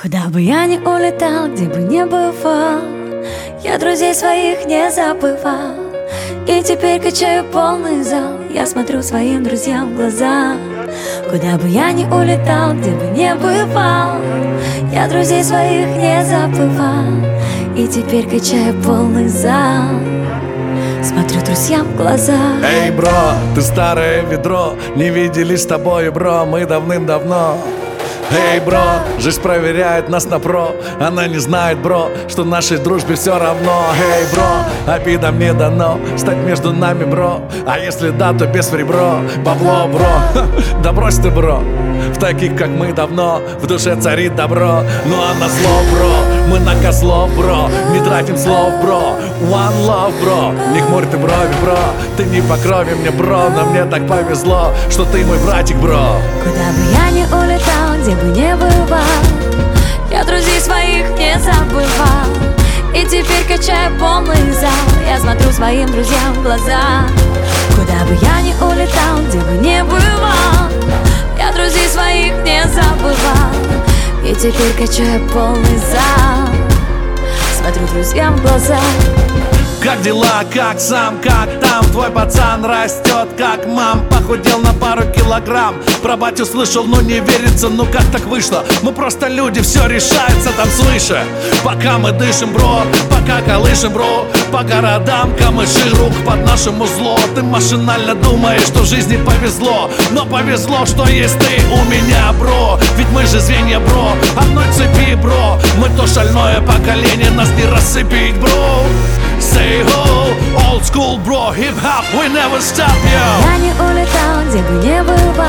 Куда бы я ни улетал, где бы не бывал, я друзей своих не забывал. И теперь качаю полный зал, я смотрю своим друзьям в глаза. Куда бы я ни улетал, где бы не бывал, я друзей своих не забывал. И теперь качаю полный зал, смотрю друзьям в глаза. Эй, бро, ты старое ведро, не виделись с тобой, бро, мы давным-давно. Эй, бро, жизнь проверяет нас на про. Она не знает, бро, что нашей дружбе все равно. Эй, бро, обидам не дано стать между нами, бро. А если да, то без фри, бро. Бабло, бро, да брось ты, бро. В таких, как мы, давно в душе царит добро. Ну а на зло, бро, мы на козлов, бро. Не тратим слов, бро. One love, бро. Не хмурь ты брови, бро. Ты не по крови мне, бро. Но мне так повезло, что ты мой братик, бро. Куда бы я ни улетал, где бы не бывал, я друзей своих не забывал. И теперь качаю полный зал, я смотрю своим друзьям в глаза. Куда бы я ни улетал, где бы не бывал, я друзей своих не забывал. И теперь качаю полный зал, смотрю друзьям в глаза. Как дела, как сам, как там? Твой пацан растет, как мам. Похудел на пару килограмм. Про батю слышал, но не верится. Ну как так вышло? Мы просто люди, все решается там свыше. Пока мы дышим, бро, пока колышем, бро, по городам камыши рук под нашим узлом. Ты машинально думаешь, что в жизни повезло. Но повезло, что есть ты у меня, бро. Ведь мы же звенья, бро, одной цепи, бро. Мы то шальное поколение, нас не рассыпить, бро. Say ho, old school bro, hip-hop, we never stop, yo. Я не улетал, где бы не бывал,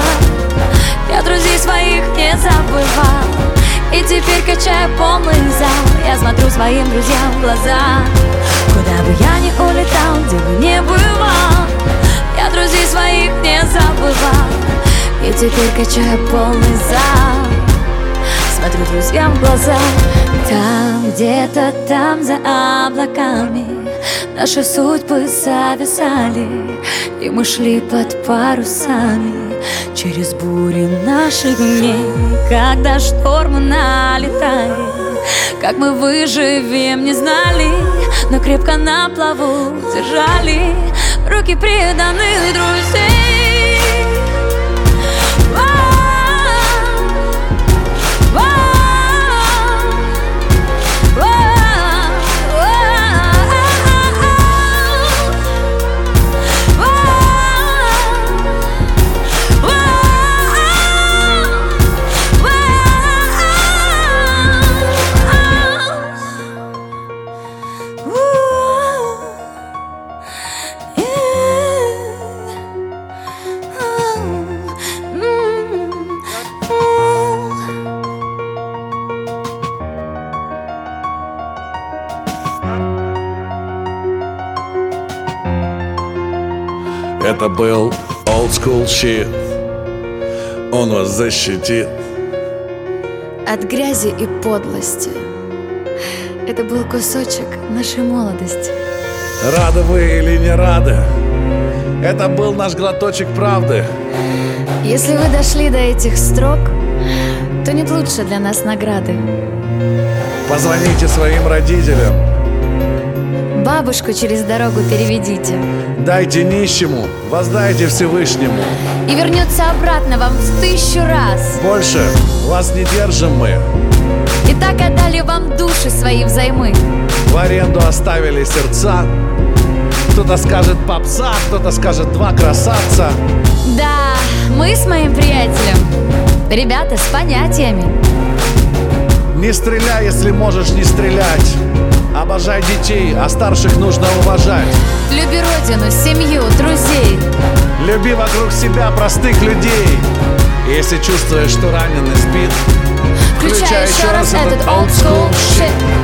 я друзей своих не забывал. И теперь качаю полный зал, я смотрю своим друзьям в глаза. Куда бы я ни улетал, где бы не бывал, я друзей своих не забывал. И теперь качаю полный зал, смотрю друзьям в глаза. Там, где-то там за облаками наши судьбы зависали, и мы шли под парусами через бури наших дней. Когда штормы налетали, как мы выживем, не знали, но крепко на плаву держали руки преданных друзей. Это был old school shit. Он вас защитит от грязи и подлости. Это был кусочек нашей молодости. Рады вы или не рады, это был наш глоточек правды. Если вы дошли до этих строк, то нет лучше для нас награды. Позвоните своим родителям, бабушку через дорогу переведите, дайте нищему, воздайте Всевышнему, и вернется обратно вам в 1000 раз. Больше вас не держим мы, и так отдали вам души свои взаймы. в аренду оставили сердца. Кто-то скажет попса, кто-то скажет два красавца. Да, мы с моим приятелем ребята с понятиями. Не стреляй, если можешь не стрелять. Обожай детей, а старших нужно уважать. Люби родину, семью, друзей. Люби вокруг себя простых людей. Если чувствуешь, что раненый спит, включай еще раз этот old school shit.